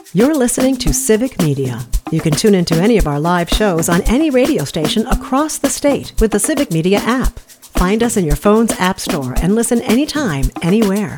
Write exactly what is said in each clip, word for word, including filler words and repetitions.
You're listening to Civic Media. You can tune into any of our live shows on any radio station across the state with the Civic Media app. Find us in your phone's app store and listen anytime, anywhere.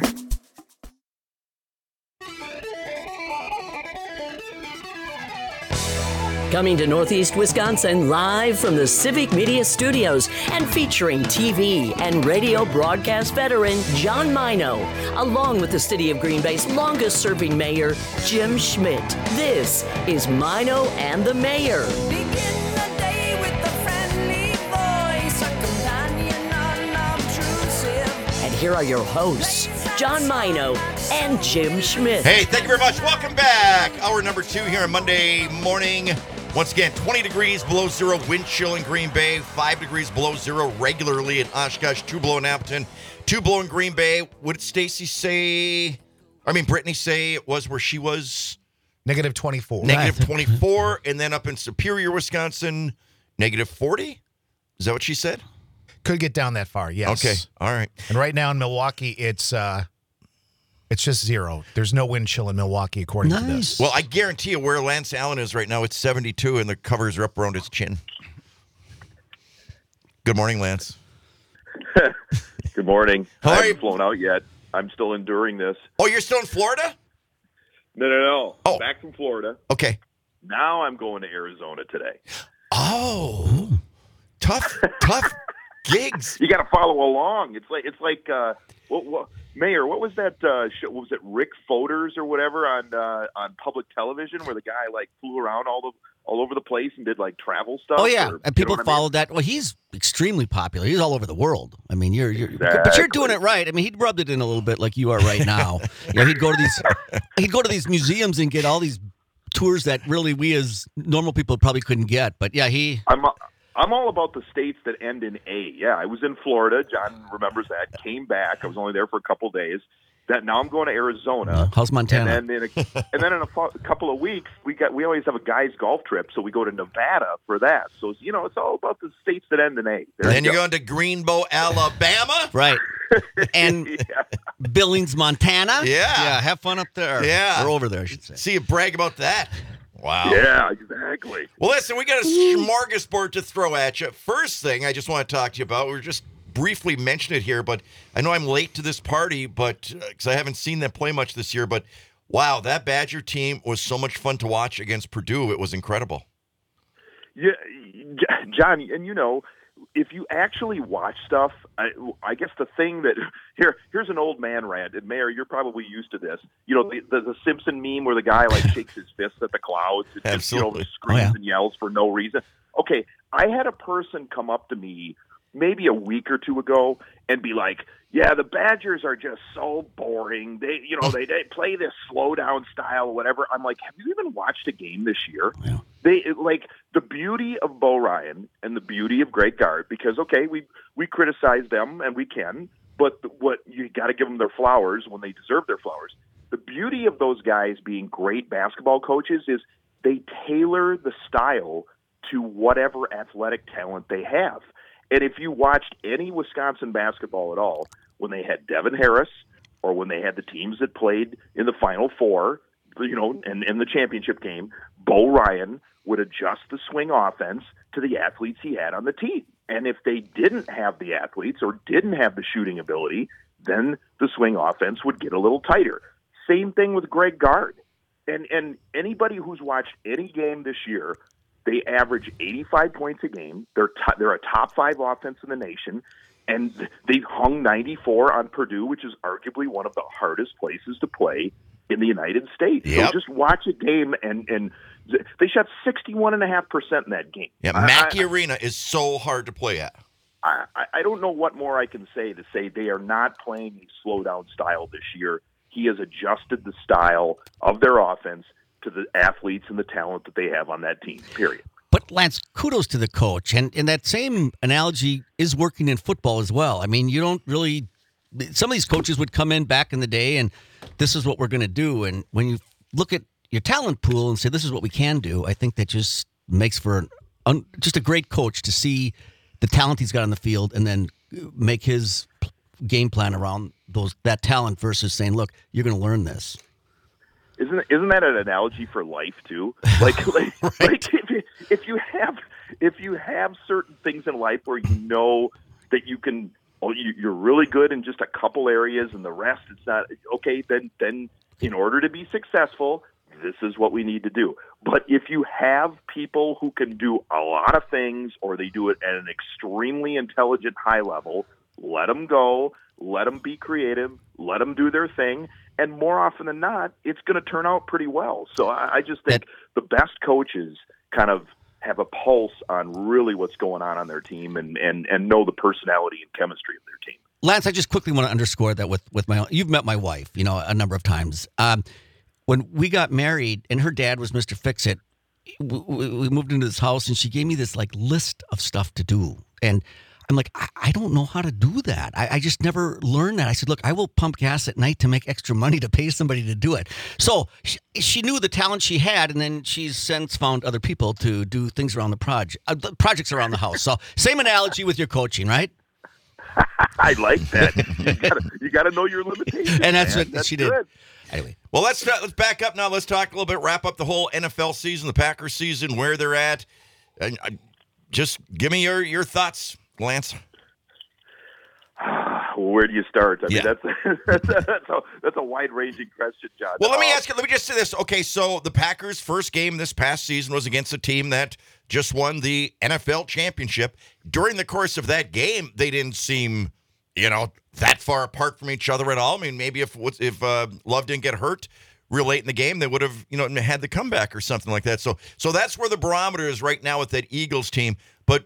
Coming to Northeast Wisconsin live from the Civic Media Studios and featuring T V and radio broadcast veteran John Mino, along with the City of Green Bay's longest-serving mayor, Jim Schmidt. This is Mino and the Mayor. Begin the day with a friendly voice, a companion unobtrusive. And here are your hosts, John Mino and Jim Schmidt. Hey, thank you very much. Welcome back. Hour number two here on Monday morning. Once again, twenty degrees below zero, wind chill in Green Bay, five degrees below zero regularly in Oshkosh, two below in Appleton, two below in Green Bay. What did Stacy say? I mean, Brittany say it was where she was? Negative twenty-four. Negative twenty-four, and then up in Superior, Wisconsin, negative forty? Is that what she said? Could get down that far, yes. Okay, all right. And right now in Milwaukee, it's uh, it's just zero. There's no wind chill in Milwaukee, according Nice. to this. Well, I guarantee you where Lance Allen is right now, it's seventy-two, and the covers are up around his chin. Good morning, Lance. Good morning. How I are haven't you? flown out yet. I'm still enduring this. Oh, you're still in Florida? No, no, no. Oh. Back from Florida. Okay. Now I'm going to Arizona today. Oh, tough, tough gigs. You got to follow along. It's like it's like uh, what, what, Mayor. What was that uh, show? What was it Rick Foders or whatever on uh, on public television where the guy like flew around all the all over the place and did like travel stuff? Oh yeah, or- you and people know what I mean? followed that. Well, he's extremely popular. He's all over the world. I mean, you're, you're but you're doing it right. I mean, he rubbed it in a little bit like you are right now. You know, he'd go to these, he'd go to these museums and get all these tours that really we as normal people probably couldn't get. But yeah, he. I'm I'm all about the states that end in A. Yeah, I was in Florida. John remembers that. Came back. I was only there for a couple days. That now I'm going to Arizona. How's Montana? And then in a, and then in a, fo- a couple of weeks, we got we always have a guys golf trip, so we go to Nevada for that. So you know, it's all about the states that end in A. There Then you you're go. going to Greenbow, Alabama. Right. And Yeah. Billings, Montana. Yeah. Yeah. Have fun up there. Yeah. Or over there, I should say. See you brag about that. Wow. Yeah, exactly. Well, listen, we got a smorgasbord to throw at you. First thing I just want to talk to you about, we were just briefly mentioned it here, but I know I'm late to this party, but because I haven't seen them play much this year, but wow, that Badger team was so much fun to watch against Purdue. It was incredible. Yeah, J- John, and you know, if you actually watch stuff, I, I guess the thing that here here's an old man rant, and Mayor, you're probably used to this. You know, the, the, the Simpson meme where the guy like shakes his fist at the clouds and just, you know, Absolutely. screams Oh, yeah. and yells for no reason. Okay, I had a person come up to me maybe a week or two ago and be like, "Yeah, the Badgers are just so boring. They, you know, they, they play this slow down style or whatever." I'm like, "Have you even watched a game this year?" Yeah. They like the beauty of Bo Ryan and the beauty of Greg Gard, because okay, we we criticize them and we can, but what you got to give them their flowers when they deserve their flowers. The beauty of those guys being great basketball coaches is they tailor the style to whatever athletic talent they have. And if you watched any Wisconsin basketball at all, when they had Devin Harris or when they had the teams that played in the Final Four, you know, and in the championship game, Bo Ryan would adjust the swing offense to the athletes he had on the team. And if they didn't have the athletes or didn't have the shooting ability, then the swing offense would get a little tighter. Same thing with Greg Gard. And and anybody who's watched any game this year, they average eighty-five points a game. They're to, they're a top five offense in the nation, and they hung ninety-four on Purdue, which is arguably one of the hardest places to play in the United States. Yep. So just watch a game, and and they shot sixty-one point five percent in that game. Yeah, I- Mackey I, Arena is so hard to play at. I, I, I don't know what more I can say to say they are not playing a slow down style this year. He has adjusted the style of their offense to the athletes and the talent that they have on that team, period. But Lance, kudos to the coach, and and that same analogy is working in football as well. I mean, you don't really. Some of these coaches would come in back in the day, and this is what we're going to do. And when you look at your talent pool and say this is what we can do, I think that just makes for an un, just a great coach to see the talent he's got on the field, and then make his game plan around those that talent versus saying, "Look, you're going to learn this." isn't isn't that an analogy for life too? Like, like, Right. like if, you, if you have if you have certain things in life where you know that you can, oh, you, you're really good in just a couple areas, and the rest it's not okay. Then then in order to be successful, this is what we need to do. But if you have people who can do a lot of things, or they do it at an extremely intelligent high level, let them go, let them be creative, let them do their thing, and more often than not, it's going to turn out pretty well. So I, I just think the best coaches kind of have a pulse on really what's going on on their team, and, and, and know the personality and chemistry of their team. Lance, I just quickly want to underscore that with, with my own, you've met my wife, you know, a number of times. Um, when we got married and her dad was Mister Fix-It, we, we moved into this house and she gave me this like list of stuff to do. And I'm like, I, I don't know how to do that. I, I just never learned that. I said, look, I will pump gas at night to make extra money to pay somebody to do it. So she, she knew the talent she had, and then she's since found other people to do things around the project, uh, the projects around the house. So same analogy with your coaching, right? I like that. You gotta, you gotta know your limitations. And that's man. what That's she did. good. Anyway. Well, let's let's back up now. Let's talk a little bit, wrap up the whole N F L season, the Packers season, where they're at. And uh, just give me your, your thoughts, Lance. Where do you start? I mean, Yeah. that's that's a, that's a that's a wide-ranging question, John. Well, let me Uh, ask you, let me just say this. Okay, so the Packers' first game this past season was against a team that just won the N F L championship. During the course of that game, they didn't seem, you know, that far apart from each other at all. I mean, maybe if if uh, Love didn't get hurt real late in the game, they would have, you know, had the comeback or something like that. So, so that's where the barometer is right now with that Eagles team. But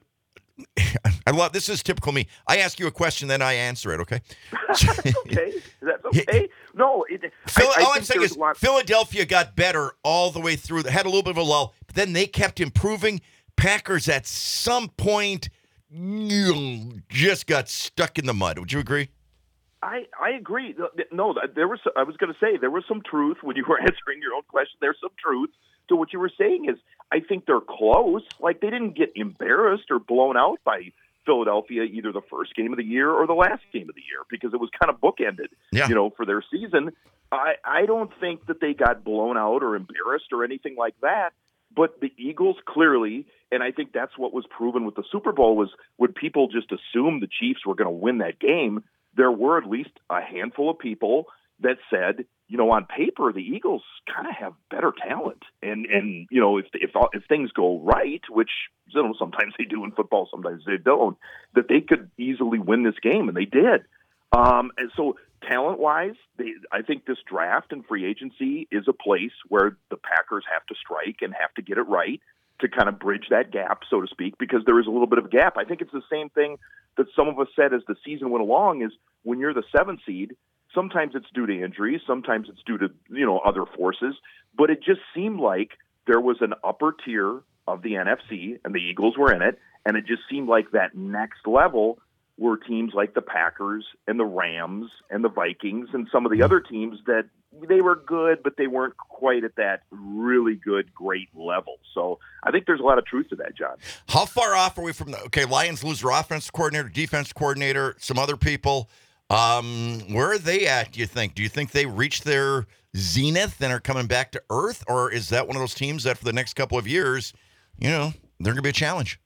I love, this is typical me. I ask you a question, then I answer it. Okay. okay, that's okay. No, it, Phil, I, I all I'm think saying there's is a lot- Philadelphia got better all the way through. They had a little bit of a lull, but then they kept improving. Packers at some point you know, just got stuck in the mud. Would you agree? I, I agree. No, there was. I was going to say there was some truth when you were answering your own question. There's some truth to what you were saying. Is I think they're close. Like they didn't get embarrassed or blown out by Philadelphia either the first game of the year or the last game of the year, because it was kind of bookended. Yeah. You know, for their season. I I don't think that they got blown out or embarrassed or anything like that. But the Eagles clearly, and I think that's what was proven with the Super Bowl, was when people just assumed the Chiefs were going to win that game, there were at least a handful of people that said, you know, on paper, the Eagles kind of have better talent. And, and you know, if, if if things go right, which you know, sometimes they do in football, sometimes they don't, that they could easily win this game, and they did. Um, and so talent-wise, they, I think this draft and free agency is a place where the Packers have to strike and have to get it right to kind of bridge that gap, so to speak, because there is a little bit of a gap. I think it's the same thing that some of us said as the season went along, is when you're the seventh seed, sometimes it's due to injuries, sometimes it's due to, you know, other forces, but it just seemed like there was an upper tier of the N F C, and the Eagles were in it, and it just seemed like that next level were teams like the Packers and the Rams and the Vikings and some of the other teams that they were good, but they weren't quite at that really good, great level. So I think there's a lot of truth to that, John. How far off are we from the, okay, Lions lose their offensive coordinator, defense coordinator, some other people. Um, where are they at, do you think? Do you think they reached their zenith and are coming back to earth? Or is that one of those teams that for the next couple of years, you know, they're going to be a challenge?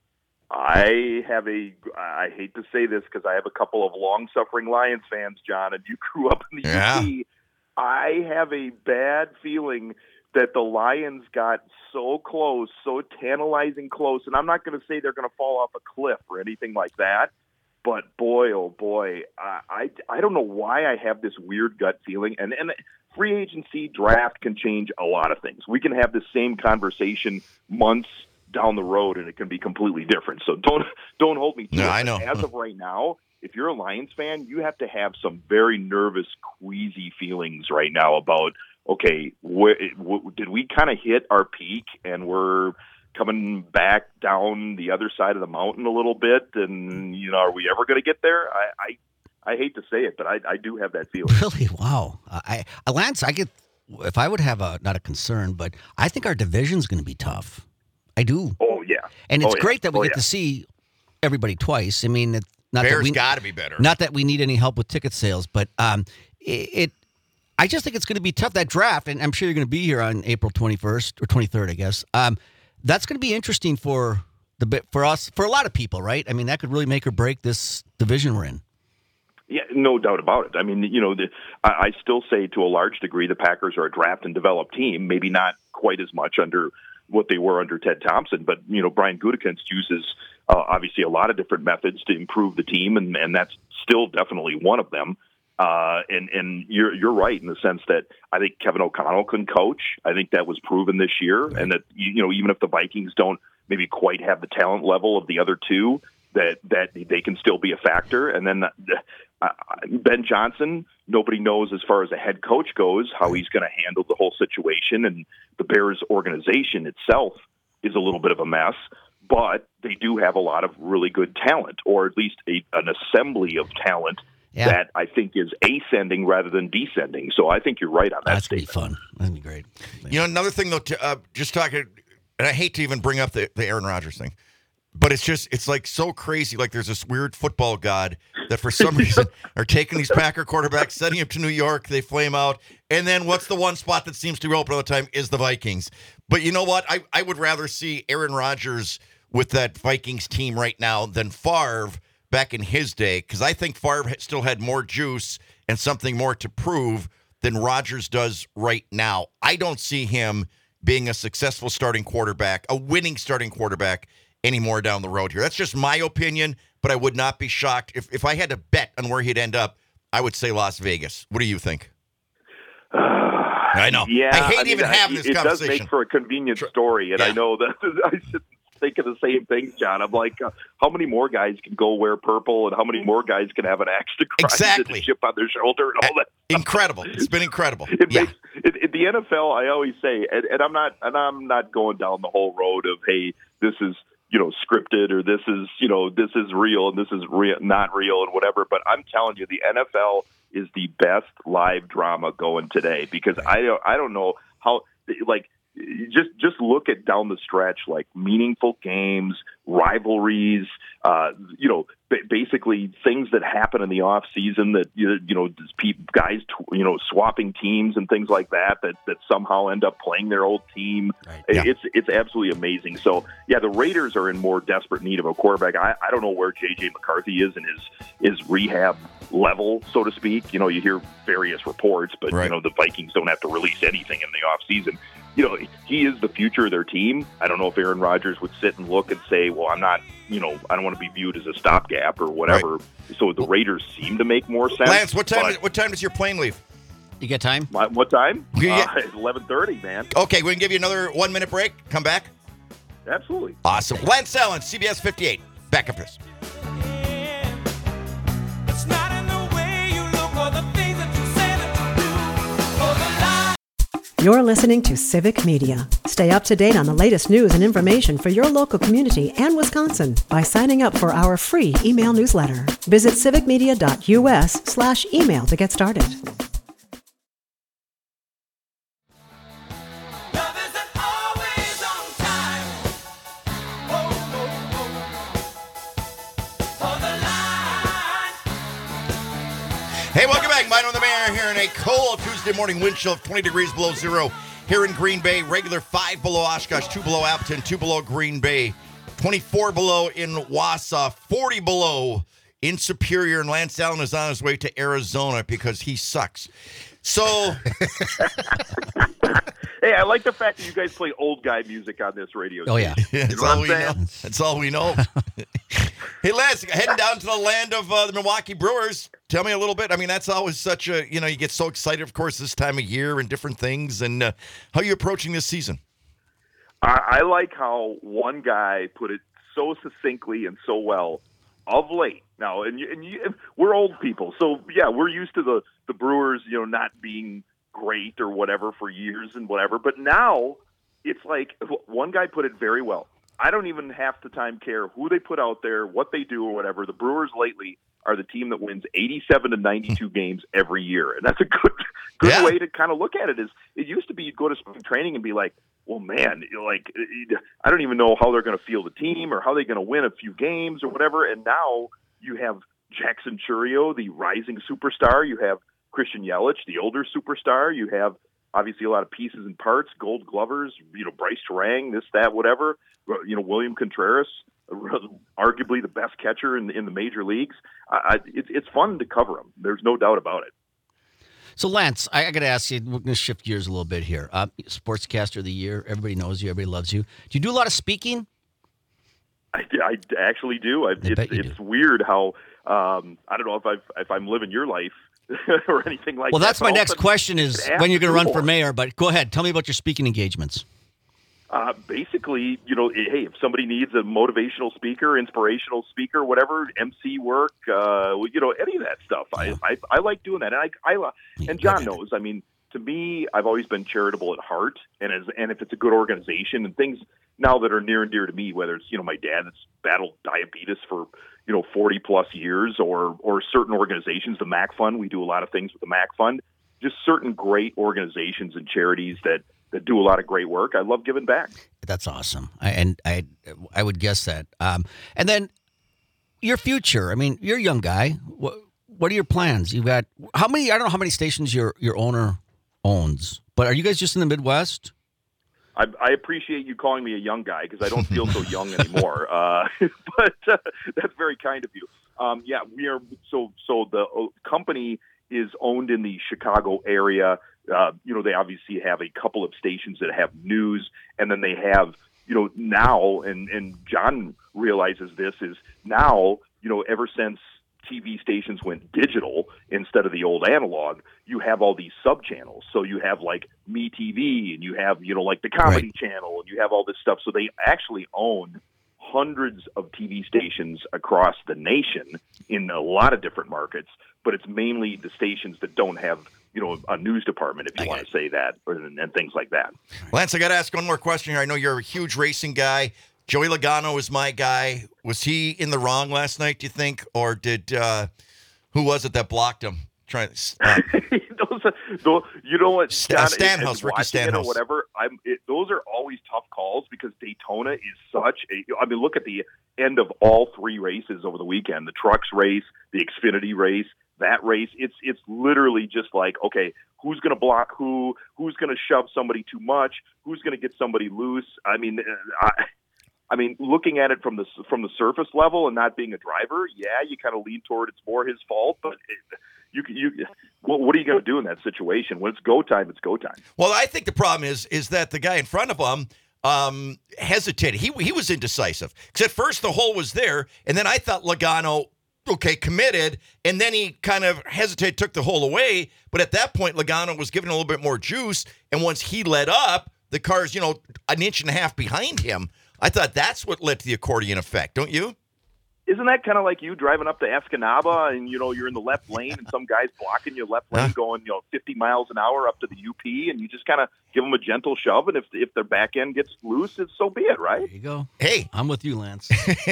I have a, I hate to say this because I have a couple of long-suffering Lions fans, John, and you grew up in the Yeah. U P. I have a bad feeling that the Lions got so close, so tantalizing close, and I'm not going to say they're going to fall off a cliff or anything like that, but boy, oh boy, I, I, I don't know why I have this weird gut feeling, and, and free agency draft can change a lot of things. We can have the same conversation months down the road, and it can be completely different. So don't don't hold me to No, it. I know. As of right now, if you're a Lions fan, you have to have some very nervous, queasy feelings right now about, okay, wh- wh- did we kind of hit our peak and we're coming back down the other side of the mountain a little bit? And, you know, are we ever going to get there? I, I I hate to say it, but I, I do have that feeling. Really? Wow. I, I Lance, I get, if I would have a, not a concern, but I think our division's going to be tough. I do. Oh, yeah. And it's Oh, yeah. great that we Oh, get yeah. to see everybody twice. I mean, it's not that Bears we got to be better. not that we need any help with ticket sales, but um, it, it I just think it's going to be tough, that draft, and I'm sure you're going to be here on April twenty-first or twenty-third, I guess. Um, that's going to be interesting for the bit for us, for a lot of people, right? I mean, that could really make or break this division we're in. Yeah, no doubt about it. I mean, you know, the, I, I still say to a large degree the Packers are a draft and develop team, maybe not quite as much under what they were under Ted Thompson, but, you know, Brian Gutekunst uses uh, obviously a lot of different methods to improve the team, and, and that's still definitely one of them. Uh, and, and you're, you're right in the sense that I think Kevin O'Connell can coach. I think that was proven this year. And that, you know, even if the Vikings don't maybe quite have the talent level of the other two, that, that they can still be a factor. And then uh, Ben Johnson, nobody knows as far as a head coach goes, how he's going to handle the whole situation. And the Bears organization itself is a little bit of a mess, but they do have a lot of really good talent, or at least a, an assembly of talent. Yeah. That I think is ascending rather than descending. So I think you're right on that. That's going to be fun. That'd be great. You know, another thing, though, to, uh, just talking, and I hate to even bring up the, the Aaron Rodgers thing, but it's just, it's like so crazy. Like there's this weird football god that for some reason are taking these Packer quarterbacks, sending them to New York, they flame out. And then what's the one spot that seems to be open all the time is the Vikings. But you know what? I, I would rather see Aaron Rodgers with that Vikings team right now than Favre back in his day, because I think Favre still had more juice and something more to prove than Rodgers does right now. I don't see him being a successful starting quarterback, a winning starting quarterback anymore down the road here. That's just my opinion, but I would not be shocked. If, if I had to bet on where he'd end up, I would say Las Vegas. What do you think? Uh, I know. Yeah, I hate I mean, even having this it conversation. It does make for a convenient story, and yeah. I know that I should think of the same things, John. I'm like, uh, how many more guys can go wear purple, and how many more guys can have an axe to grind exactly. and a chip on their shoulder and all that? Incredible! It's been incredible. It yeah. makes, it, it, the N F L, I always say, and, and I'm not, and I'm not going down the whole road of, hey, this is, you know, scripted, or this is, you know, this is real and this is real, not real, and whatever. But I'm telling you, the N F L is the best live drama going today, because I don't, I don't know how, like. Just just look at down the stretch, like meaningful games, rivalries, uh, you know, b- basically things that happen in the off season that, you know, guys, you know, swapping teams and things like that, that, that somehow end up playing their old team. Right. Yeah. It's it's absolutely amazing. So, yeah, the Raiders are in more desperate need of a quarterback. I, I don't know where J J McCarthy is in his, his rehab level, so to speak. You know, you hear various reports, but, right. you know, the Vikings don't have to release anything in the off season. You know, he is the future of their team. I don't know if Aaron Rodgers would sit and look and say, well, I'm not, you know, I don't want to be viewed as a stopgap or whatever. Right. So the Raiders seem to make more sense. Lance, what time, what time does your plane leave? You got time? My, what time? Yeah. Uh, eleven thirty, man. Okay, we can give you another one-minute break. Come back. Absolutely. Awesome. Lance Allen, C B S fifty-eight. Back up this. It's not in the way you look or the things that you say that you do, or the lies. You're listening to Civic Media. Stay up to date on the latest news and information for your local community and Wisconsin by signing up for our free email newsletter. Visit civicmedia.us slash email to get started. Love isn't always on time. Oh, oh, oh. For the line. Hey, welcome back. Mine on the Mayor here in a cold Tuesday morning, wind chill of twenty degrees below zero here in Green Bay. Regular five below Oshkosh, two below Appleton, two below Green Bay, twenty-four below in Wausau, forty below in Superior, and Lance Allen is on his way to Arizona because he sucks. So... Hey, I like the fact that you guys play old guy music on this radio. Oh, yeah. That's, you know all what we I'm know. That's all we know. Hey, Lance, heading down to the land of uh, the Milwaukee Brewers. Tell me a little bit. I mean, that's always such a, you know, you get so excited, of course, this time of year and different things. And uh, how are you approaching this season? I, I like how one guy put it so succinctly and so well of late. Now, and, you, and you, we're old people, so, yeah, we're used to the, the Brewers, you know, not being great or whatever for years and whatever. But now it's like one guy put it very well. I don't even half the time care who they put out there, what they do or whatever. The Brewers lately are the team that wins eighty-seven to ninety-two games every year. And that's a good good yeah. way to kind of look at it. Is it used to be you'd go to spring training and be like, well, man, like I don't even know how they're going to feel the team or how they're going to win a few games or whatever. And now you have Jackson Churio, the rising superstar. You have Christian Yelich, the older superstar. You have obviously a lot of pieces and parts, Gold Glovers, you know, Bryce Terang, this, that, whatever. You know, William Contreras, arguably the best catcher in, in the major leagues. I, it's it's fun to cover them. There's no doubt about it. So, Lance, I, I got to ask you, we're going to shift gears a little bit here. Uh, Sportscaster of the Year, everybody knows you, everybody loves you. Do you do a lot of speaking? I, I actually do. I, I it's bet you it's do. weird how um, I don't know if I've if I'm living your life or anything like Well, that. that's but my all of a next sudden, question is ask when you're going to run more. for mayor, but go ahead. Tell me about your speaking engagements. Uh, basically, you know, hey, if somebody needs a motivational speaker, inspirational speaker, whatever, M C work, uh, you know, any of that stuff, Yeah. I, I I like doing that, and I, I lo- Yeah, and go John ahead. knows. I mean, to me, I've always been charitable at heart, and as and if it's a good organization and things now that are near and dear to me, whether it's you know my dad that's battled diabetes for you know forty plus years, or or certain organizations, the MAC Fund, we do a lot of things with the MAC Fund, just certain great organizations and charities that. that do a lot of great work. I love giving back. That's awesome. I, and I I would guess that. Um, and then your future. I mean, you're a young guy. What, what are your plans? You've got how many? I don't know how many stations your your owner owns, but are you guys just in the Midwest? I, I appreciate you calling me a young guy because I don't feel so young anymore. Uh, but uh, that's very kind of you. Um, yeah, we are. So so the uh, company is owned in the Chicago area. Uh, you know, they obviously have a couple of stations that have news, and then they have, you know, now, and, and John realizes this, is now, you know, ever since T V stations went digital instead of the old analog, you have all these sub-channels. So you have, like, MeTV, and you have, you know, like the Comedy Right. Channel, and you have all this stuff. So they actually own hundreds of T V stations across the nation in a lot of different markets, but it's mainly the stations that don't have, you know, a news department, if you I want get to say that, or, and things like that. Lance, I got to ask one more question here. I know you're a huge racing guy. Joey Logano is my guy. Was he in the wrong last night, do you think? Or did, uh, who was it that blocked him? Trying uh, those, are, those, you know what, Sta- John, Stanhouse, as Ricky watching it Stanhouse. or whatever. I'm. It, those are always tough calls because Daytona is such a. I mean, look at the end of all three races over the weekend: the trucks race, the Xfinity race, that race. It's it's literally just like, okay, who's going to block who? Who's going to shove somebody too much? Who's going to get somebody loose? I mean, I. I mean, looking at it from the from the surface level and not being a driver, yeah, you kind of lean toward it's more his fault. But it, you you, what, what are you going to do in that situation? When it's go time, it's go time. well, I think the problem is is that the guy in front of him um, hesitated. He he was indecisive because at first the hole was there, and then I thought Logano, okay, committed, and then he kind of hesitated, took the hole away. But at that point, Logano was giving a little bit more juice, and once he let up, the car's you know an inch and a half behind him. I thought that's what led to the accordion effect, don't you? Isn't that kind of like you driving up to Escanaba and, you know, you're in the left lane and some guy's blocking your left lane Huh? going, you know, fifty miles an hour up to the U P, and you just kind of give them a gentle shove, and if if their back end gets loose, it's so be it, right? There you go. Hey, I'm with you, Lance.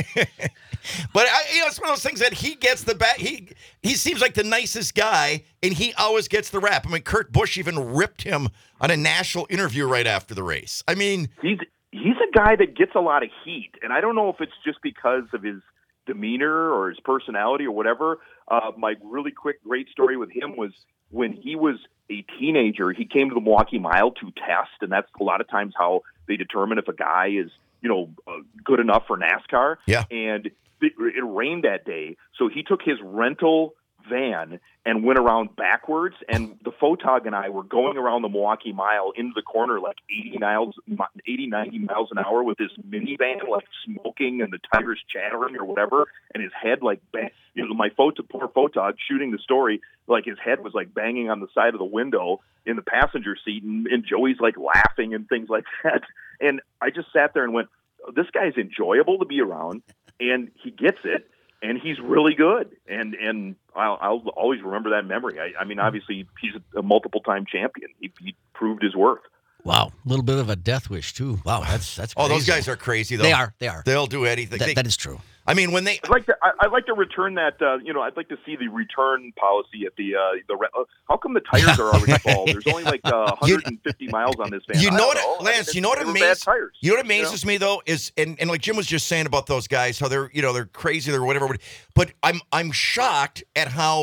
but I, you know, it's one of those things that he gets the back. He he seems like the nicest guy, and he always gets the rap. I mean, Kurt Busch even ripped him on a national interview right after the race. I mean, He's he's a guy that gets a lot of heat, and I don't know if it's just because of his demeanor or his personality or whatever. Uh, my really quick, great story with him was when he was a teenager, he came to the Milwaukee Mile to test, and that's a lot of times how they determine if a guy is, you know, uh, good enough for NASCAR. Yeah. And it, it rained that day, so he took his rental van and went around backwards, and the photog and I were going around the Milwaukee Mile into the corner like eighty miles, eighty, ninety miles an hour with this minivan, like smoking and the tires chattering or whatever, and his head like, bang, you know, my photo, poor photog shooting the story, like his head was like banging on the side of the window in the passenger seat, and, and Joey's like laughing and things like that. And I just sat there and went, this guy's enjoyable to be around, and he gets it. And he's really good, and and I'll, I'll always remember that memory. I, I mean, obviously, he's a multiple-time champion. He, he proved his worth. Wow, a little bit of a death wish too. Wow, that's that's. oh, those crazy. guys are crazy though. They are. They are. They'll do anything. That, They- that is true. I mean, when they I'd like to. I, I'd like to return that. Uh, you know, I'd like to see the return policy at the uh, the. Re- uh, how come the tires are already bald? There's only like uh, one hundred fifty miles on this van. You I know don't what, know. I Lance? mean, You know what they were amazes bad tires. you know what amazes me though is, and, and like Jim was just saying about those guys, how they're you know they're crazy, they're whatever. But I'm I'm shocked at how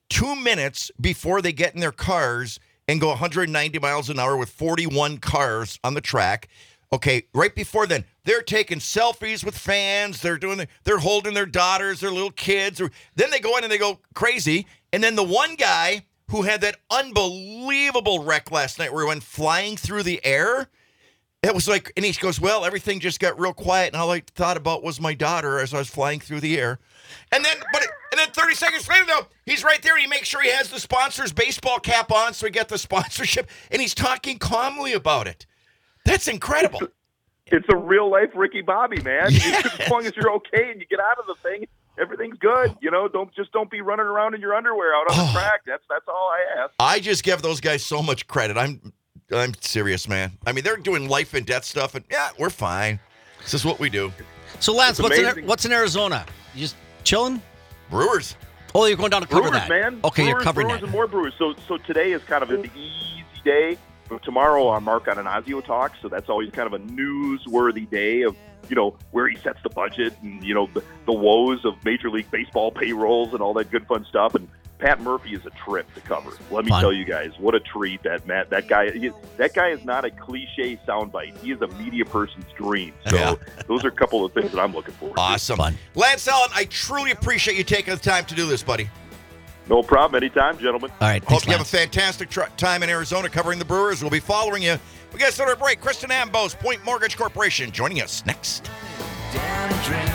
two minutes before they get in their cars and go one hundred ninety miles an hour with forty-one cars on the track. Okay, right before then, they're taking selfies with fans. They're doing, they're holding their daughters, their little kids. Or then they go in and they go crazy. And then the one guy who had that unbelievable wreck last night where he went flying through the air, it was like, and he goes, well, everything just got real quiet, and all I thought about was my daughter as I was flying through the air. And then, but, and then thirty seconds later, though, he's right there. He makes sure he has the sponsor's baseball cap on, so he got the sponsorship, and he's talking calmly about it. That's incredible. It's a real life Ricky Bobby, man. Yeah. As long as you're okay and you get out of the thing, everything's good. You know, don't just don't be running around in your underwear out on the Oh. track. That's that's all I ask. I just give those guys so much credit. I'm, I'm serious, man. I mean, they're doing life and death stuff, and yeah, we're fine. This is what we do. So, Lance, It's what's in, amazing. what's in Arizona? You just chilling? Brewers. Oh, you're going down to cover Brewers, that. man. Okay, Brewers, you're covering Brewers that. and more Brewers. So so today is kind of an easy day. But tomorrow on Mark Ananazio talks, so that's always kind of a newsworthy day of, you know, where he sets the budget and, you know, the, the woes of Major League Baseball payrolls and all that good fun stuff. And Pat Murphy is a trip to cover. Let me Fun. tell you guys, what a treat that Matt, that guy, he, that guy is not a cliche soundbite. He is a media person's dream. So Yeah. those are a couple of things that I'm looking forward to. Awesome. Fun. Lance Allen, I truly appreciate you taking the time to do this, buddy. No problem. Anytime, gentlemen. All right, Hope thanks, you have a Lance. fantastic tr- time in Arizona covering the Brewers. We'll be following you. We got to start our break. Kristen Ambos, Point Mortgage Corporation, joining us next. Damn drink.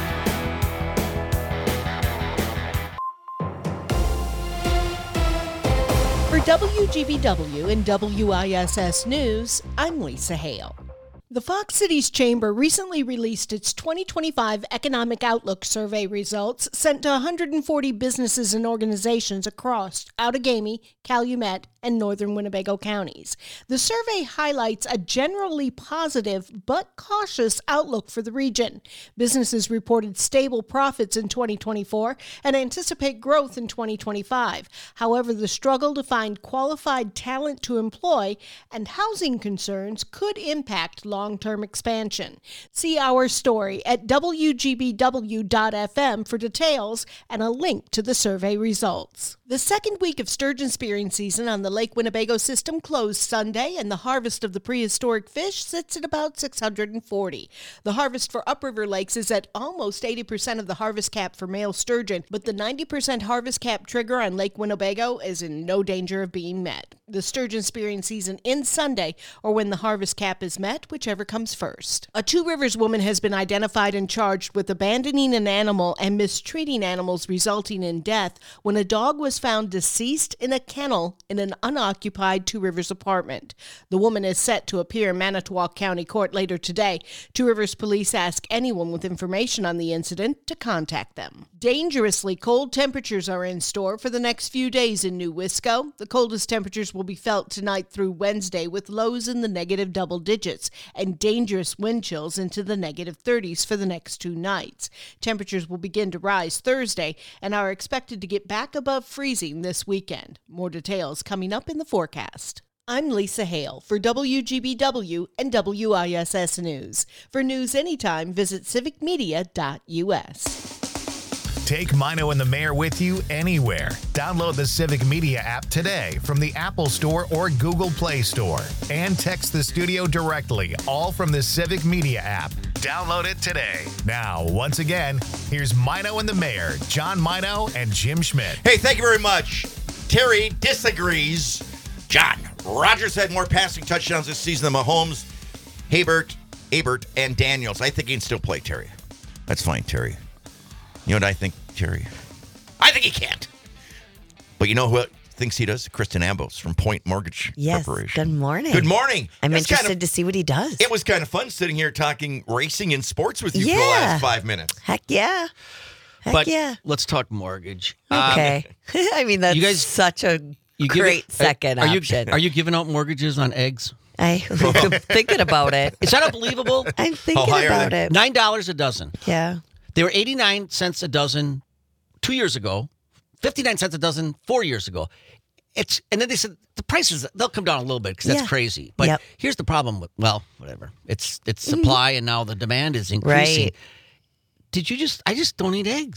For W G B W and W I S S News, I'm Lisa Hale. The Fox Cities Chamber recently released its twenty twenty-five Economic Outlook Survey results sent to one hundred forty businesses and organizations across Outagamie, Calumet, and northern Winnebago counties. The survey highlights a generally positive but cautious outlook for the region. Businesses reported stable profits in twenty twenty-four and anticipate growth in twenty twenty-five. However, the struggle to find qualified talent to employ and housing concerns could impact long-term expansion. See our story at W G B W dot F M for details and a link to the survey results. The second week of sturgeon spearing season on the Lake Winnebago system closed Sunday, and the harvest of the prehistoric fish sits at about six hundred forty. The harvest for upriver lakes is at almost eighty percent of the harvest cap for male sturgeon, but the ninety percent harvest cap trigger on Lake Winnebago is in no danger of being met. The sturgeon spearing season ends Sunday, or when the harvest cap is met, whichever comes first. A Two Rivers woman has been identified and charged with abandoning an animal and mistreating animals, resulting in death when a dog was found deceased in a kennel in an unoccupied Two Rivers apartment. The woman is set to appear in Manitowoc County Court later today. Two Rivers police ask anyone with information on the incident to contact them. Dangerously cold temperatures are in store for the next few days in New Wisco. The coldest temperatures will be felt tonight through Wednesday, with lows in the negative double digits and dangerous wind chills into the negative thirties for the next two nights. Temperatures will begin to rise Thursday and are expected to get back above freezing this weekend. More details coming up in the forecast. I'm Lisa Hale for W G B W and W I S S News. For news anytime, visit civic media dot U S. Take Mino and the Mayor with you anywhere. Download the Civic Media app today from the Apple Store or Google Play Store. And text the studio directly, all from the Civic Media app. Download it today. Now, once again, here's Mino and the Mayor, John Mino and Jim Schmidt. Hey, thank you very much. Terry disagrees. John, Rodgers had more passing touchdowns this season than Mahomes, Habert, Abert, and Daniels. I think he can still play, Terry. That's fine, Terry. You know what I think, Terry? I think he can't. But you know who thinks he does? Kristen Ambos from Point Mortgage Yes. Corporation. Good morning. Good morning. I'm It's interested kind of- to see what he does. It was kind of fun sitting here talking racing and sports with you for the Yeah. last five minutes. Heck yeah. Heck But yeah. let's talk mortgage. Um, Okay. I mean, that's you guys- such a you give great it- second are, are option. You, are you giving out mortgages on eggs? I, I'm thinking about it. Is that unbelievable? I'm thinking high are about they? it. Nine dollars a dozen. Yeah. They were eighty-nine cents a dozen two years ago, fifty-nine cents a dozen four years ago. It's and then they said the prices they'll come down a little bit because that's Yeah. crazy. But Yep. here's the problem with well, whatever. It's it's supply and now the demand is increasing. Right. Did you just? I just don't eat eggs.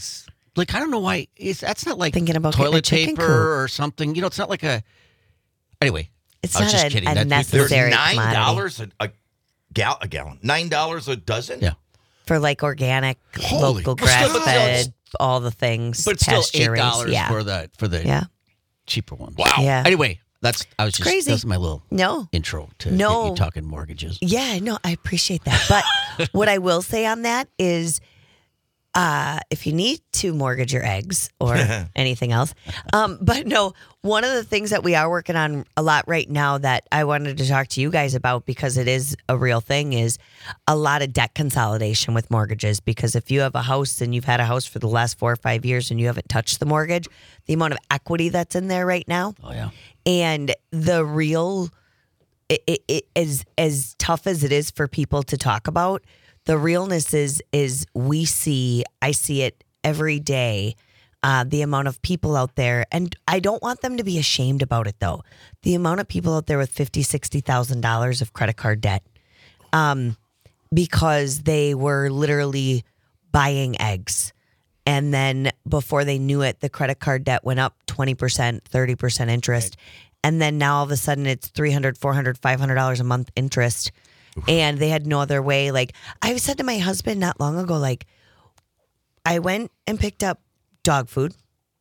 like I don't know why it's that's not like Thinking about getting a toilet chicken paper coop. or something. You know, it's not like a. Anyway, It's I was not just a- kidding. a That- necessary- There's Very nine commodity. dollars a, a gal a gallon. Nine dollars a dozen. Yeah. For like organic, Holy local, crap. grass fed, all the things. But it's still pasture eight raised. dollars Yeah. for the for the Yeah. cheaper ones. Wow. Yeah. Anyway, that's I was just crazy. that's my little No. intro to No. get you talking mortgages. Yeah, no, I appreciate that. But what I will say on that is uh, if you need to mortgage your eggs or anything else. Um, but no, one of the things that we are working on a lot right now that I wanted to talk to you guys about because it is a real thing is a lot of debt consolidation with mortgages. Because if you have a house and you've had a house for the last four or five years and you haven't touched the mortgage, the amount of equity that's in there right now. Oh yeah. And the real, it, it, it is as tough as it is for people to talk about. The realness is, is we see, I see it every day. Uh, the amount of people out there, and I don't want them to be ashamed about it though. The amount of people out there with fifty, sixty thousand dollars of credit card debt, um, because they were literally buying eggs. And then before they knew it, the credit card debt went up twenty percent, thirty percent interest. And then now all of a sudden it's three hundred dollars, four hundred dollars, five hundred dollars a month interest. And they had no other way. Like I said to my husband not long ago, like I went and picked up dog food.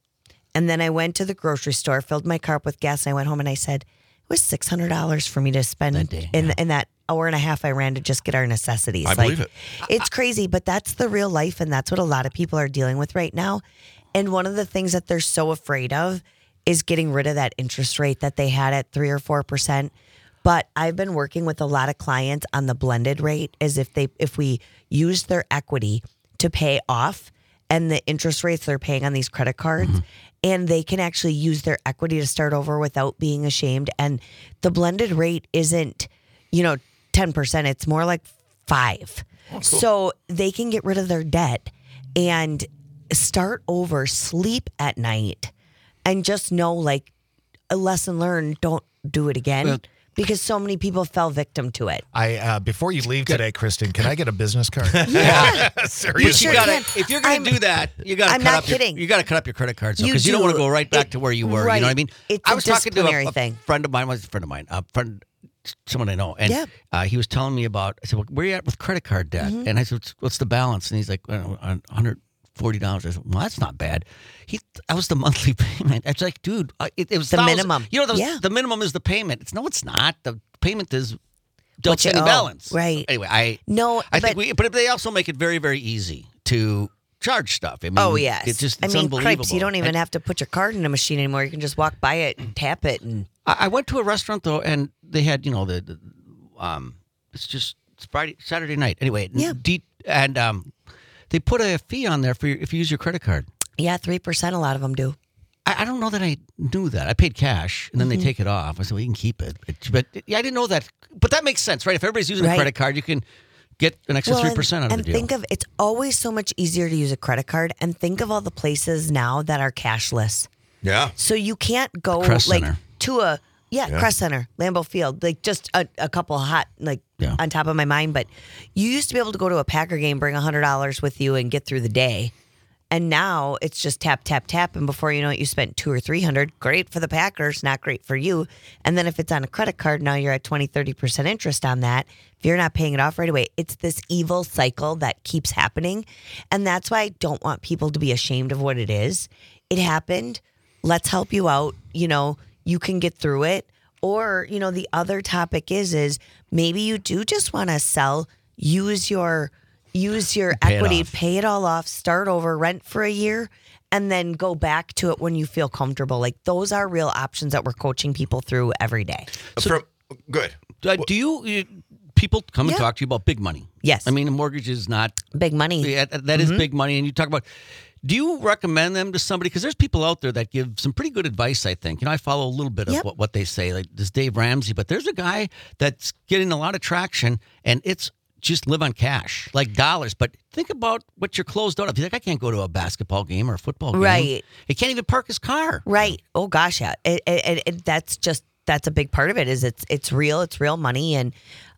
And then I went to the grocery store, filled my car up with gas. And I went home and I said, it was six hundred dollars for me to spend That day, in, yeah. in that hour and a half I ran to just get our necessities. I believe it. It's crazy, but that's the real life. And that's what a lot of people are dealing with right now. And one of the things that they're so afraid of is getting rid of that interest rate that they had at three or four percent. But I've been working with a lot of clients on the blended rate as if they if we use their equity to pay off and the interest rates they're paying on these credit cards, Mm-hmm. and they can actually use their equity to start over without being ashamed. And the blended rate isn't, you know, ten percent. It's more like five. So they can get rid of their debt and start over, sleep at night, and just know, like, a lesson learned, don't do it again. Well- because so many people fell victim to it. I uh, before you leave today, Kristen, can I get a business card? Yeah. Seriously. sure You gotta, can. if you're going I'm- to do that, you got to I'm cut not up your, kidding. you got to cut up your credit cards You because you, don't do. want to go right back It- to where you were. You know what I right. mean? It's I a was talking to a, disciplinary a thing. friend of mine, was a friend of mine, a friend, someone I know, and Yeah. uh, he was telling me about. I said, well, "Where are you at with credit card debt?" Mm-hmm. And I said, "What's, what's the balance?" And he's like, well, "one hundred forty dollars." I said, "Well, that's not bad." He, that was the monthly payment. It's like, dude, uh, it, it was The thousand- minimum. You know, the, Yeah. the minimum is the payment. It's no, it's not. The payment is What you outstanding owe. balance. Right. Anyway, I No, I but- think we, but they also make it very, very easy to charge stuff. I mean, Oh, yes. it's just I it's mean, unbelievable. cripes, you don't even And have to put your card in a machine anymore. You can just walk by it and tap it. And I, I went to a restaurant though, and they had you know the, the um, it's just it's Friday, Saturday night. Anyway, Yeah. de- and um, they put a fee on there for your, if you use your credit card. yeah, three percent a lot of them do. I, I don't know that I knew that. I paid cash, and then Mm-hmm. they take it off. I said, well, you can keep it. It- but yeah, I didn't know that. But that makes sense, right? If everybody's using Right. a credit card, you can get an extra Well, three and- percent out of and the deal. think of it's always so much easier to use a credit card. And think of all the places now that are cashless. Yeah. So you can't go Crest like Center. to a yeah, Yeah. Crest Center, Lambeau Field, like just a, a couple hot like Yeah. on top of my mind. But you used to be able to go to a Packer game, bring a hundred dollars with you, and get through the day. And now it's just tap, tap, tap, and before you know it, you spent two or three hundred. Great for the Packers, not great for you. And then if it's on a credit card, now you're at twenty, thirty percent interest on that. If you're not paying it off right away, it's this evil cycle that keeps happening. And that's why I don't want people to be ashamed of what it is. It happened. Let's help you out. You know, you can get through it. Or, you know, the other topic is is maybe you do just want to sell, use your use your Pay it equity, off. pay it all off, start over, rent for a year, and then go back to it when you feel comfortable. Like those are real options that we're coaching people through every day. From, good. Uh, do you, you people come and Yeah. talk to you about big money? Yes. I mean, a mortgage is not Big money. yeah, that is big money, and you talk about. Do you recommend them to somebody? Because there's people out there that give some pretty good advice, I think. You know, I follow a little bit of Yep. what, what they say, like this Dave Ramsey, but there's a guy that's getting a lot of traction, and it's just live on cash, like dollars. But think about what you're closed out of. He's like, I can't go to a basketball game or a football game. Right. He can't even park his car. Right. Oh gosh, yeah. It, it, it, it- that's just that's a big part of it. Is it's it's real. It's real money, and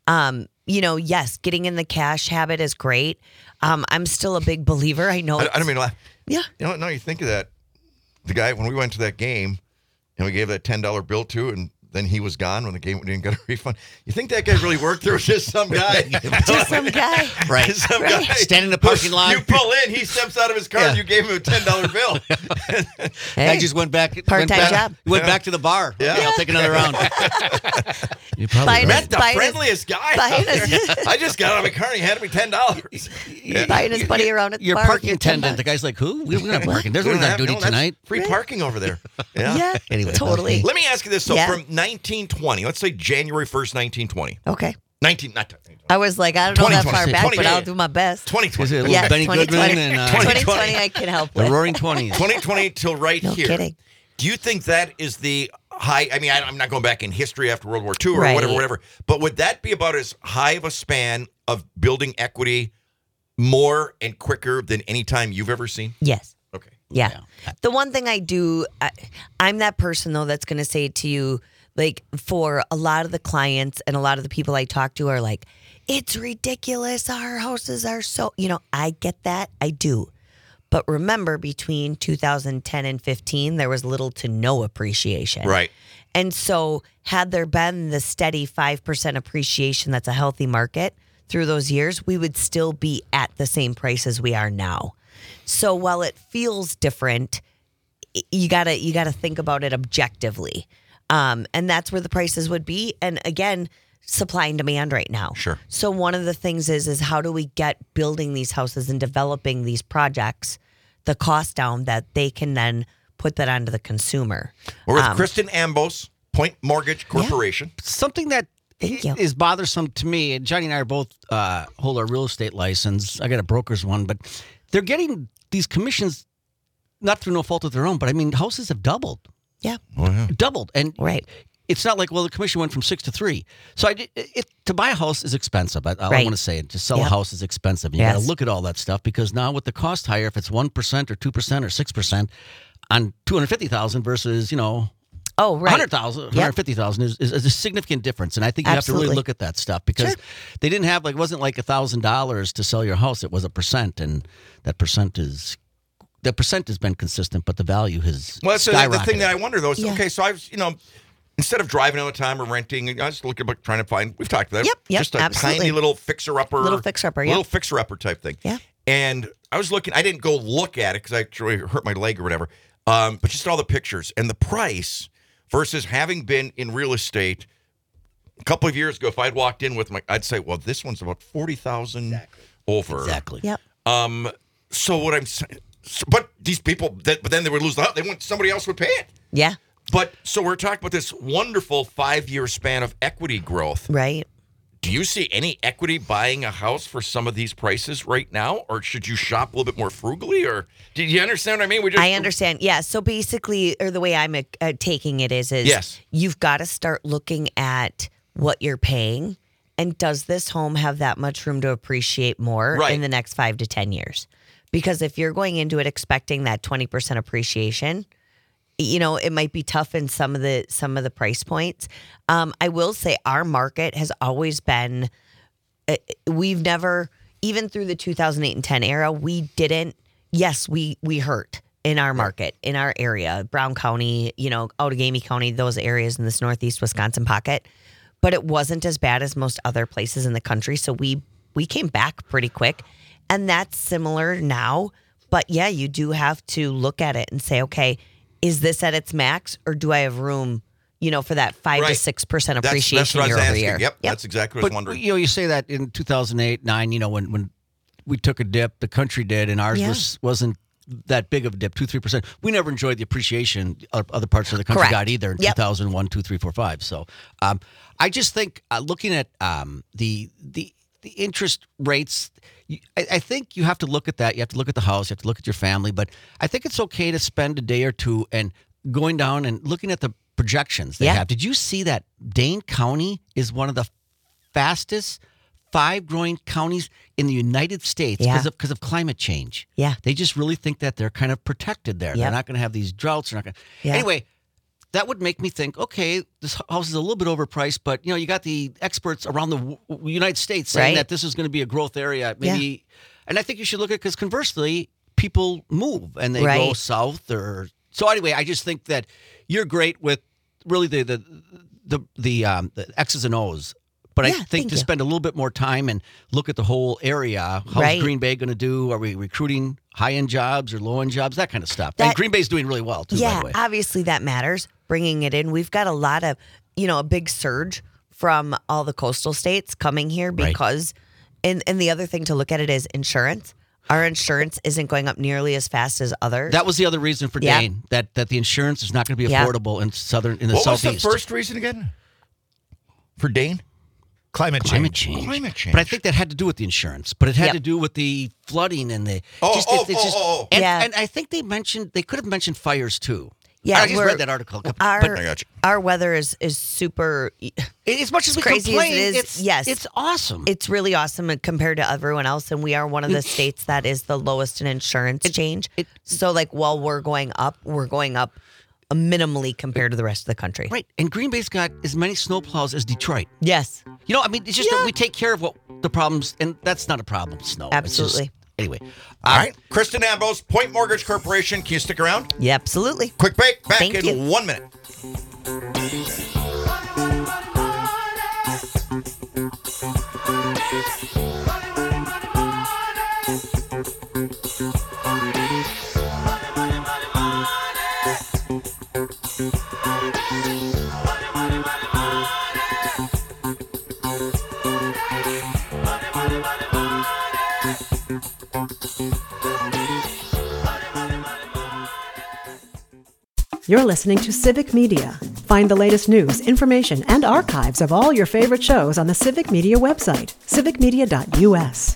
Um, you know, yes, getting in the cash habit is great. Um, I'm still a big believer. I know. I, it's- I don't mean to laugh. Yeah. You know, now you think of that. The guy, when we went to that game, and we gave that ten dollar bill to, and then he was gone when the game didn't get a refund. You think that guy really worked there? Was just some guy? Just some guy. Right. Some Right. guy. Stand in the parking lot. You pull in, he steps out of his car, Yeah. and you gave him a ten dollar bill. Hey, I just went back. Part-time went back, job. Went Yeah. back to the bar. Yeah. Okay, I'll take another round. You're probably Buying right. Met the Buying his- friendliest guy. buying out his- there. I just got out of my car, and he handed me ten dollars. buying his buddy around at the Your bar. parking give him ten attendant. The bucks. guy's like, who? We- We're not parking. There's one on duty tonight. Free parking over there. Yeah. Yeah, Anyway, totally. Let me ask you this. So Yeah. from nineteen twenty, let's say January first, nineteen twenty. Okay. nineteen, not I was like, I don't know that twenty far twenty. back, but twenty I'll do my best. twenty Is it a twenty. little Yeah, Benny twenty Goodman twenty. and uh, twenty twenty, I can help the with. Roaring Twenties? twenty twenty till right No here. kidding. Do you think that is the high? I mean, I, I'm not going back in history after World War Two or Right. whatever, whatever. But would that be about as high of a span of building equity more and quicker than any time you've ever seen? Yes. Okay. Yeah. The one thing I do, I, I'm that person though that's going to say to you, like for a lot of the clients and a lot of the people I talk to are like, it's ridiculous. Our houses are so, you know, I get that. I do. But remember, between two thousand ten and fifteen, there was little to no appreciation. Right. And so, had there been the steady five percent appreciation that's a healthy market through those years, we would still be at the same price as we are now. So, while it feels different, y- you gotta you gotta think about it objectively, um, and that's where the prices would be. And again, supply and demand right now. Sure. So one of the things is is how do we get building these houses and developing these projects the cost down that they can then put that onto the consumer. We're with Um, Kristen Ambos, Point Mortgage Corporation. Something that Thank you. is bothersome to me, and Johnny and I are both uh, hold our real estate license. I got a broker's one, but they're getting these commissions not through no fault of their own, but I mean, houses have doubled. Yeah. Doubled. And Right. it's not like, well, the commission went from six to three. So I did, it, to buy a house is expensive. I, I Right. want to say it. To sell a Yep. house is expensive. And you Yes. got to look at all that stuff because now with the cost higher, if it's one percent or two percent or six percent on two hundred fifty thousand versus, you know, Oh, right. one hundred thousand, one hundred fifty thousand is, is, is a significant difference. And I think you have to Absolutely. really look at that stuff because Sure. they didn't have, like, it wasn't like one thousand dollars to sell your house. It was a percent. And that percent is, the percent has been consistent, but the value has Well, that's the, skyrocketed. the thing that I wonder, though. Is, Yeah. okay, so I was, you know, instead of driving all the time or renting, I was looking about trying to find, we've talked about it. Yep, yep, Just a absolutely. tiny little fixer-upper. Little fixer-upper, Little yep. fixer-upper type thing. Yeah. And I was looking, I didn't go look at it because I actually hurt my leg or whatever, um, but just all the pictures and the price versus having been in real estate a couple of years ago, if I'd walked in with my, I'd say, well, this one's about forty thousand dollars over. Exactly. Yep. Um, so what I'm saying, so, but these people, that, but then they would lose the house. They want somebody else would pay it. Yeah. But so we're talking about this wonderful five-year span of equity growth. Right. Do you see any equity buying a house for some of these prices right now, or should you shop a little bit more frugally? Or do you understand what I mean? We just I understand. Yeah. So basically, or the way I'm uh, taking it is, is Yes. you've got to start looking at what you're paying, and does this home have that much room to appreciate more Right. in the next five to ten years? Because if you're going into it expecting that twenty percent appreciation, you know, it might be tough in some of the some of the price points. Um, I will say our market has always been. Uh, we've never, even through the two thousand eight and ten era, we didn't. Yes, we we hurt in our market, in our area, Brown County, you know, Outagamie County, those areas in this northeast Wisconsin pocket. But it wasn't as bad as most other places in the country. So we we came back pretty quick, and that's similar now. But yeah, you do have to look at it and say, okay, is this at its max, or do I have room, you know, for that five to Right. six percent that's, appreciation that's what I year was over asking. year? Yep, that's exactly what I was But wondering. you know, you say that in two thousand eight, nine, you know, when when we took a dip, the country did, and ours Yeah. was wasn't that big of a dip, two three percent. We never enjoyed the appreciation of other parts of the country Correct. got either in Yep. two thousand one, two, three, four, five. So, um, I just think uh, looking at um, the the the interest rates, you, I, I think you have to look at that. You have to look at the house. You have to look at your family. But I think it's okay to spend a day or two and going down and looking at the projections they Yeah. have. Did you see that Dane County is one of the fastest five growing counties in the United States because Yeah. of because of climate change? Yeah. They just really think that they're kind of protected there. They're Yep. not going to have these droughts. They're not going. Yeah. Anyway, that would make me think, okay, this house is a little bit overpriced, but you know, you got the experts around the w- United States saying Right. that this is going to be a growth area. Maybe, and I think you should look at it because conversely, people move and they go Right. south or so. Anyway, I just think that you're great with really the the the the, um, the X's and O's. But I Yeah, think thank to you. spend a little bit more time and look at the whole area. How's Right. Green Bay going to do? Are we recruiting high-end jobs or low-end jobs? That kind of stuff. and That- Green Bay's doing really well, too, by Yeah, the way. obviously that matters. Bringing it in, we've got a lot of, you know, a big surge from all the coastal states coming here Right. because, and and the other thing to look at it is insurance. Our insurance isn't going up nearly as fast as others. That was the other reason for Yeah. Dane, that, that the insurance is not going to be Yeah. affordable in southern in the What was southeast. the first reason again? For Dane? Climate change. Climate change. Climate change. But I think that had to do with the insurance. But it had Yep. to do with the flooding and the. Oh, just, oh, it- it's oh, just, oh, oh. And, Yeah. and I think they mentioned they could have mentioned fires too. Yeah, I just we're- read that article. our but I got you. our weather is is super. as much as we crazy as complain, it is, it's yes. it's awesome. It's really awesome compared to everyone else, and we are one of the states that is the lowest in insurance change. it- so, like, while we're going up, we're going up minimally compared to the rest of the country. right, and Green Bay's got as many snowplows as Detroit. Yes. You know, I mean, it's just that Yeah. we take care of what the problems, and that's not a problem. Snow, It's just- Absolutely. anyway, All right. Kristen Ambos, Point Mortgage Corporation. Can you stick around? Yeah, absolutely. Quick break. Back Thank in you. one minute. You're listening to Civic Media. Find the latest news, information, and archives of all your favorite shows on the Civic Media website, civic media dot u s.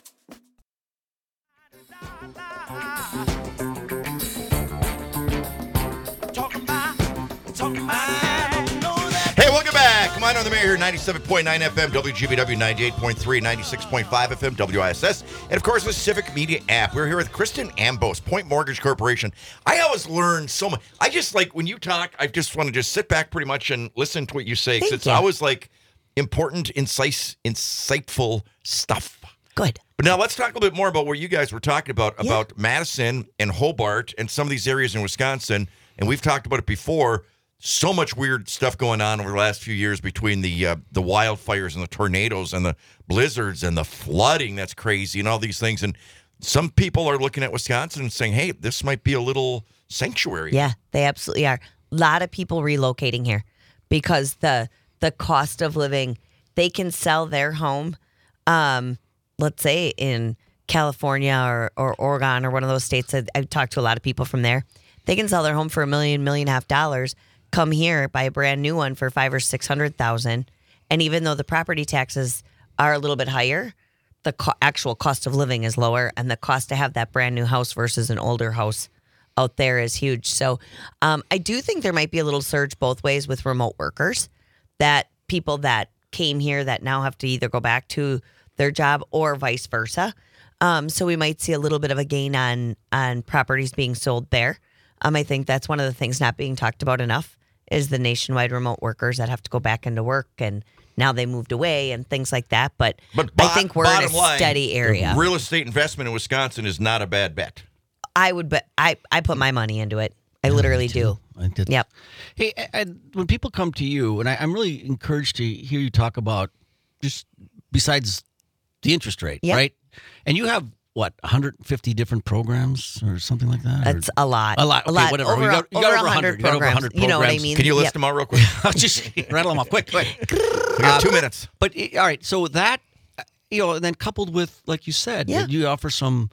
Hey, welcome back. Come on, on the Mayor here, ninety-seven point nine F M, W G B W ninety-eight point three, ninety-six point five F M, W I S S, and of course the Civic Media app. We're here with Kristen Ambos, Point Mortgage Corporation. I always learn so much. I just like when you talk, I just want to just sit back pretty much and listen to what you say because Thank it's you. always like important, incis- insightful stuff. Good. But now let's talk a little bit more about what you guys were talking about, about Madison and Hobart and some of these areas in Wisconsin. And we've talked about it before. So much weird stuff going on over the last few years between the uh, the wildfires and the tornadoes and the blizzards and the flooding that's crazy and all these things. And some people are looking at Wisconsin and saying, hey, this might be a little sanctuary. Yeah, they absolutely are. A lot of people relocating here because the the cost of living, they can sell their home, um, let's say in California or, or Oregon or one of those states. I, I've talked to a lot of people from there. They can sell their home for a million, million and a half dollars. Come here, buy a brand new one for five or six hundred thousand, and even though the property taxes are a little bit higher, the co- actual cost of living is lower, and the cost to have that brand new house versus an older house out there is huge. So, um, I do think there might be a little surge both ways with remote workers, that people that came here that now have to either go back to their job or vice versa. Um, so we might see a little bit of a gain on on properties being sold there. Um, I think that's one of the things not being talked about enough is the nationwide remote workers that have to go back into work and now they moved away and things like that. But, But I bo- think we're in a bottom line, steady area. Real estate investment in Wisconsin is not a bad bet. I would, but I, I put my money into it. I literally do. I did. Yep. Hey, and when people come to you, and I, I'm really encouraged to hear you talk about just besides the interest rate, Yeah. right? And you have what, one hundred fifty different programs or something like that? That's Or- a lot. A lot. Okay, a lot. whatever. Over, You got- you got over over one hundred one hundred. You got over programs. one hundred You know what I programs. mean? Can you list Yep. them all real quick? I'll just rattle them off quick, quick. We got two minutes. But eh, all right, so that uh, you know, and then coupled with, like you said, Yeah. you offer some,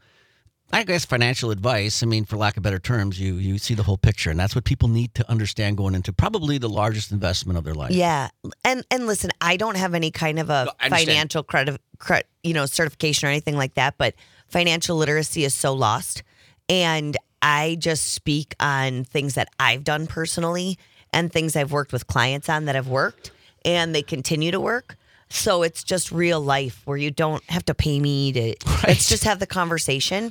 I guess, financial advice. I mean, for lack of better terms, you you see the whole picture, and that's what people need to understand going into probably the largest investment of their life. Yeah, and and listen, I don't have any kind of a No, I understand. financial credit, cre- you know, certification or anything like that. But financial literacy is so lost, and I just speak on things that I've done personally and things I've worked with clients on that have worked, and they continue to work. So it's just real life where you don't have to pay me to. Let's just have the conversation.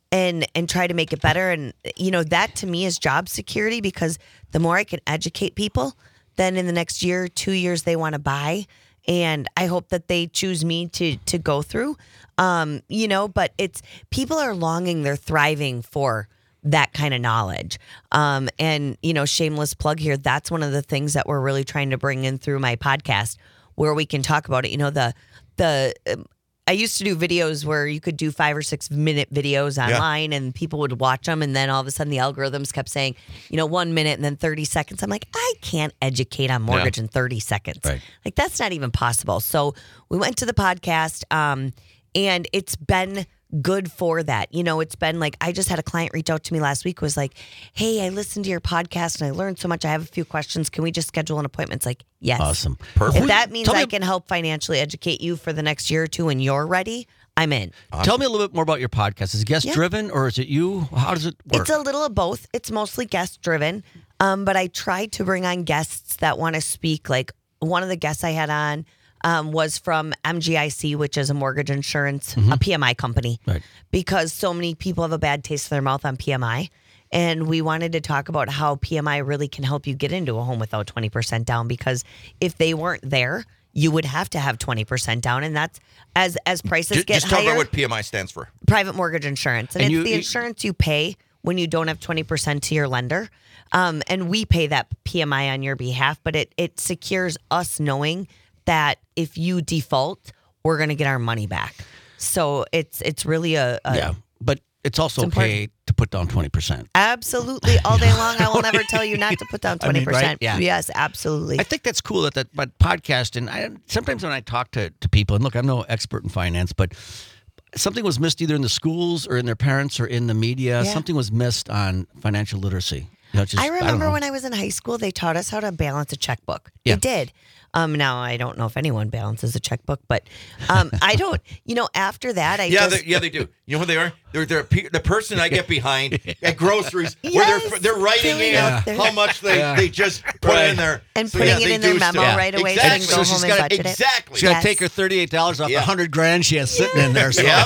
and and try to make it better. And, you know, that to me is job security, because the more I can educate people, then in the next year, two years, they want to buy. And I hope that they choose me to to go through, um, you know, but it's people are longing, they're thriving for that kind of knowledge. Um, and, you know, shameless plug here, that's one of the things that we're really trying to bring in through my podcast, where we can talk about it. You know, the, the, um, I used to do videos where you could do five or six minute videos online yeah. and people would watch them. And then all of a sudden the algorithms kept saying, you know, one minute and then thirty seconds. I'm like, I can't educate on mortgage yeah. in thirty seconds. Right. Like, that's not even possible. So we went to the podcast um, and it's been good for that. You know, it's been like, I just had a client reach out to me last week, was like, hey, I listened to your podcast and I learned so much. I have a few questions. Can we just schedule an appointment? It's like, yes. Awesome. Perfect. If that means Tell I me- can help financially educate you for the next year or two and you're ready, I'm in. Awesome. Tell me a little bit more about your podcast. Is it guest Yeah. driven or is it you? How does it work? It's a little of both. It's mostly guest driven. Um, but I try to bring on guests that want to speak. Like, one of the guests I had on um, was from M G I C, which is a mortgage insurance, Mm-hmm. a P M I company. Right. Because so many people have a bad taste in their mouth on P M I. And we wanted to talk about how P M I really can help you get into a home without twenty percent down. Because if they weren't there, you would have to have twenty percent down. And that's, as as prices Just, get just talk higher, about what P M I stands for. private mortgage insurance. And, And it's you- the you- insurance you pay when you don't have twenty percent to your lender. Um, and we pay that P M I on your behalf, but it, it secures us knowing that if you default, we're going to get our money back. So it's it's really a, a yeah. But it's also It's okay important. to put down twenty percent. absolutely all day long. I will never tell you not to put down I mean, twenty percent. right? Yeah. Yes, absolutely. I think that's cool that that but podcast, and I, sometimes when I talk to, to people, and look, I'm no expert in finance, but something was missed either in the schools or in their parents or in the media. Yeah. Something was missed on financial literacy. You know, just, I don't remember know. when I was in high school, they taught us how to balance a checkbook. Yeah. They did. Um, now, I don't know if anyone balances a checkbook, but um, I don't, you know, after that, I Yeah, just... they, yeah, they do. You know who they are? They're, they're pe- the person I get behind at groceries where Yes, they're they're writing filling in out their- how much they, Yeah. they just put Right. in there. And So, putting yeah, it they in their do memo stuff. right away Exactly. so they can go So she's home and gotta- budget it. Exactly. She's got to Yes. take her thirty-eight dollars off Yeah. the hundred grand she has sitting in there. So. Yeah.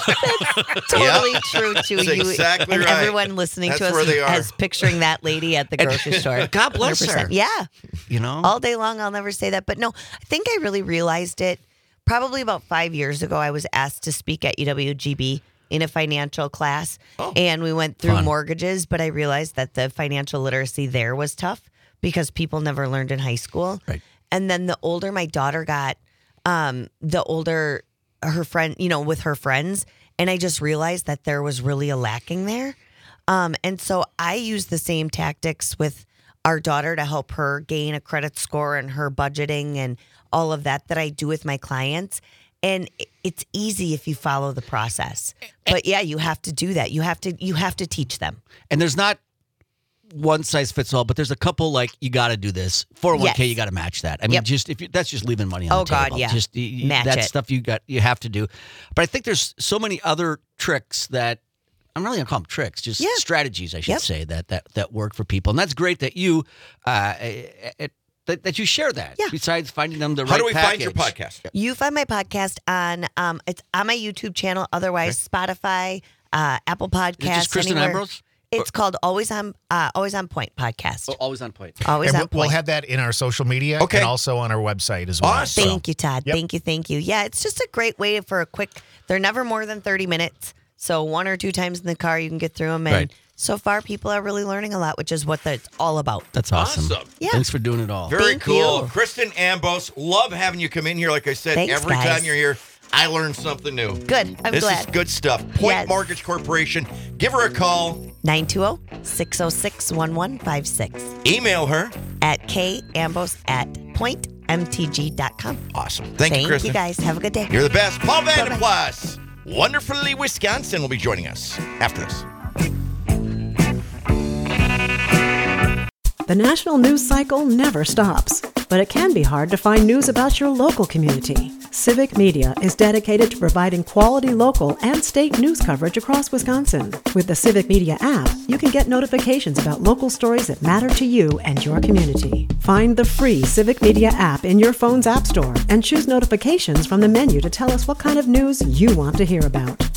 Totally Yep. true, too. That's You, exactly and right. everyone listening That's to where us they are. as picturing that lady at the grocery store. God bless one hundred percent. her. Yeah. You know? All day long, I'll never say that. But no, I think I really realized it probably about five years ago. I was asked to speak at U W G B in a financial class, Oh. and we went through Fun. mortgages, but I realized that the financial literacy there was tough because people never learned in high school. Right. And then the older my daughter got, um, the older her friend, you know, with her friends, and I just realized that there was really a lacking there. Um, and so I use the same tactics with our daughter to help her gain a credit score and her budgeting and all of that that I do with my clients. And i- it's easy if you follow the process. But yeah, you have to do that. You have to you have to teach them. And there's not one size fits all, but there's a couple like you got to do this. four oh one k, Yes. you got to match that. I mean, Yep. just if you, that's just leaving money on Oh, the God, table. yeah. Just y- y- Match that it. stuff you got you have to do. But I think there's so many other tricks that I'm really gonna call them tricks, just Yeah. strategies, I should Yep. say that that that work for people, and that's great that you uh, it, that, that you share that. Yeah. Besides finding them the How right do we find your package. podcast? You find my podcast on um it's on my YouTube channel, otherwise Spotify, uh, Apple Podcasts. Is it just Kristen anywhere. Ambrose? It's called Always on uh, Always on Point podcast. Oh, always on point. Always And on we'll, we'll point. have that in our social media Okay. and also on our website as well. Awesome. Thank you, Todd. Yep. Thank you, thank you. Yeah, it's just a great way for a quick. They're never more than thirty minutes, so one or two times in the car you can get through them. And Right. so far, people are really learning a lot, which is what it's all about. That's awesome. Awesome. Yeah. Thanks for doing it all. Very Thank cool. you. Kristen Ambos, love having you come in here. Like I said, Thanks, every guys. time you're here, I learn something new. Good. I'm this glad. is good stuff. Point Yes. Mortgage Corporation. Give her a call. nine two zero, six zero six, one one five six Email her. at kambos at point m t g dot com. Awesome. Thank, Thank you, Kristen. you, guys. Have a good day. You're the best. Paul Bye-bye. Vanderplas, Wonderfully Wisconsin, will be joining us after this. The national news cycle never stops, but it can be hard to find news about your local community. Civic Media is dedicated to providing quality local and state news coverage across Wisconsin. With the Civic Media app, you can get notifications about local stories that matter to you and your community. Find the free Civic Media app in your phone's app store and choose notifications from the menu to tell us what kind of news you want to hear about.